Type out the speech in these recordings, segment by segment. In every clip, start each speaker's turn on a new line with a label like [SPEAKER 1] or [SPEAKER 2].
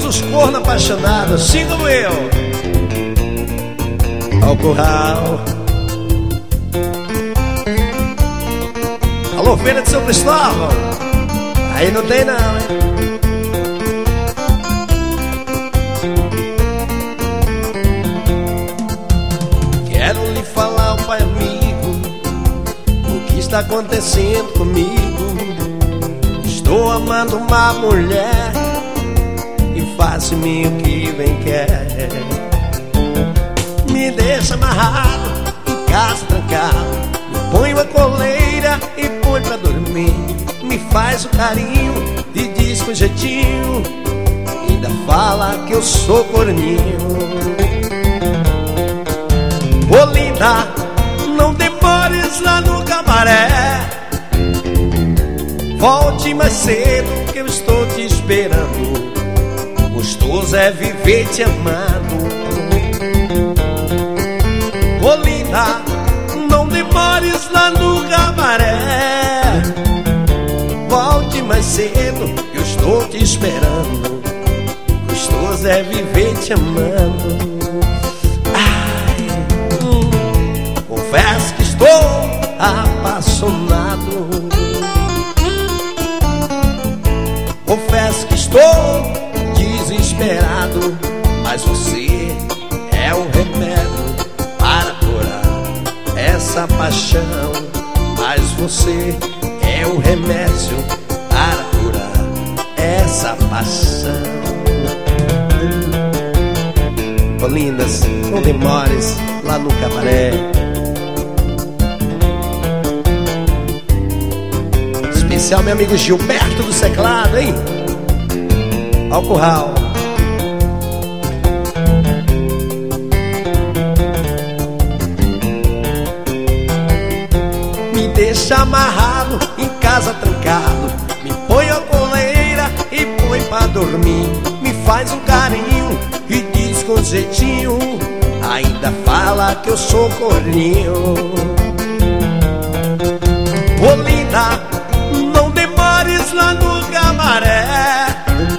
[SPEAKER 1] os cornos apaixonados, assim como eu. Ao curral. Alô, Feira de São Cristóvão. Aí não tem não, hein? Quero lhe falar, o pai amigo, o que está acontecendo comigo. Estou amando uma mulher e faço em mim o que bem quer. Me deixa amarrado, em casa trancado, me põe uma coleira e põe pra dormir. Me faz o carinho e diz com jeitinho, ainda fala que eu sou corninho. Ô linda, não demores lá no cabaré, volte mais cedo que eu estou te esperando. Gostoso é viver te amando. Ô linda, não demores lá no cabaré, volte mais cedo que eu estou te esperando. Gostoso é viver te amando. Confesso que estou apaixonado. Confesso que estou desesperado, mas você é o remédio para curar essa paixão. Mas você é o remédio para curar essa paixão. Ô lindas, não demores lá no cabaré. Especial meu amigo Gilberto do Teclado, hein? Ao curral. Me deixa amarrado, em casa trancado, me põe a coleira e põe pra dormir. Me faz um carinho e diz com jeitinho, ainda fala que eu sou corninho. Ô linda, não demores lá no cabaré,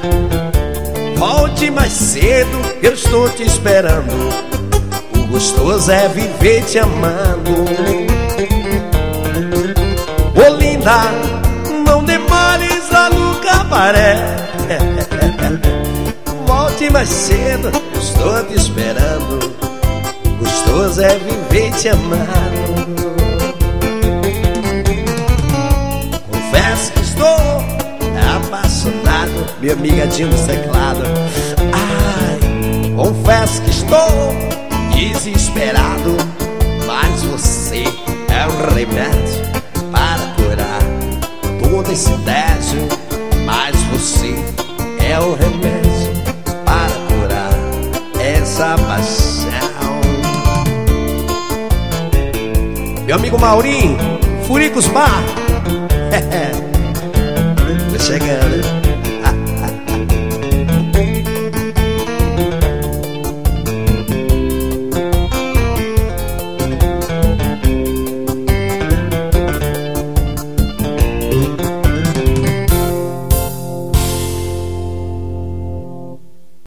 [SPEAKER 1] volte mais cedo, eu estou te esperando. O gostoso é viver te amando. Ô linda, não demores lá no cabaré, volte mais cedo, eu estou te esperando. Gostoso é viver te amando. Confesso que estou apaixonado, minha amiga Dinho do Teclado. Ai, confesso que estou desesperado, mas você é o remédio para curar todo esse tédio. Mas você é o remédio para curar essa paixão. Meu amigo Maurinho, Furicos Bar. Tô chegando.